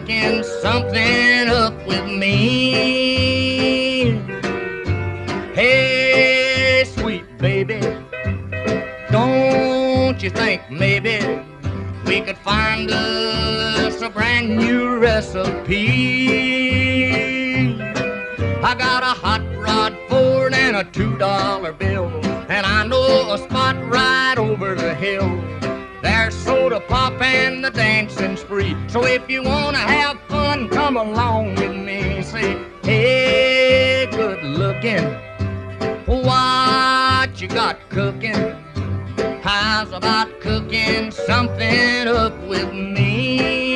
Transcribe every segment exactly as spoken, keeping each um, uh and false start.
cooking something up with me. Hey, sweet baby, don't you think maybe we could find us a brand new recipe? I got a hot rod Ford and a two dollar bill, and I know a spot right over the hill. There's soda pop and the dancing's free. So if you wanna have fun, come along with me. Say, hey, good looking, what you got cooking? How's about cooking something up with me?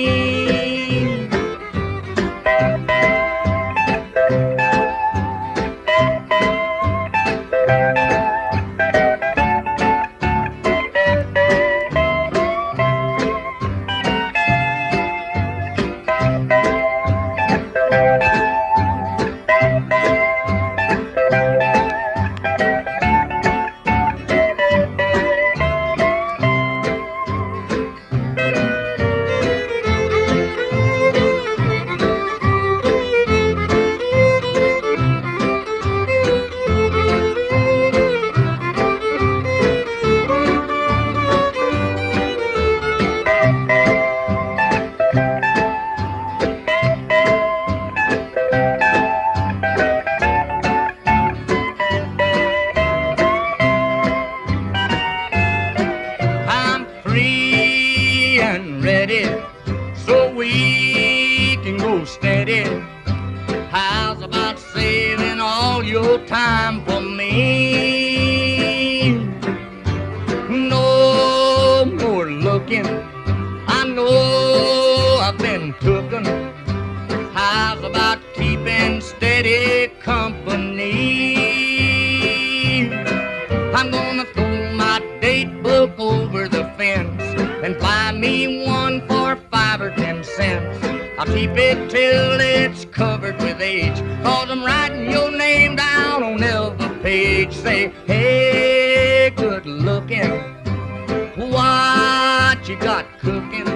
Ready, so we can go steady. How's about saving all your time for me? No more looking, I know I've been cooking. How's about keeping steady company? I'm gonna throw my date book over the fence and buy me one for five or ten cents. I'll keep it till it's covered with age, cause I'm writing your name down on every page. Say, hey, good looking, what you got cooking?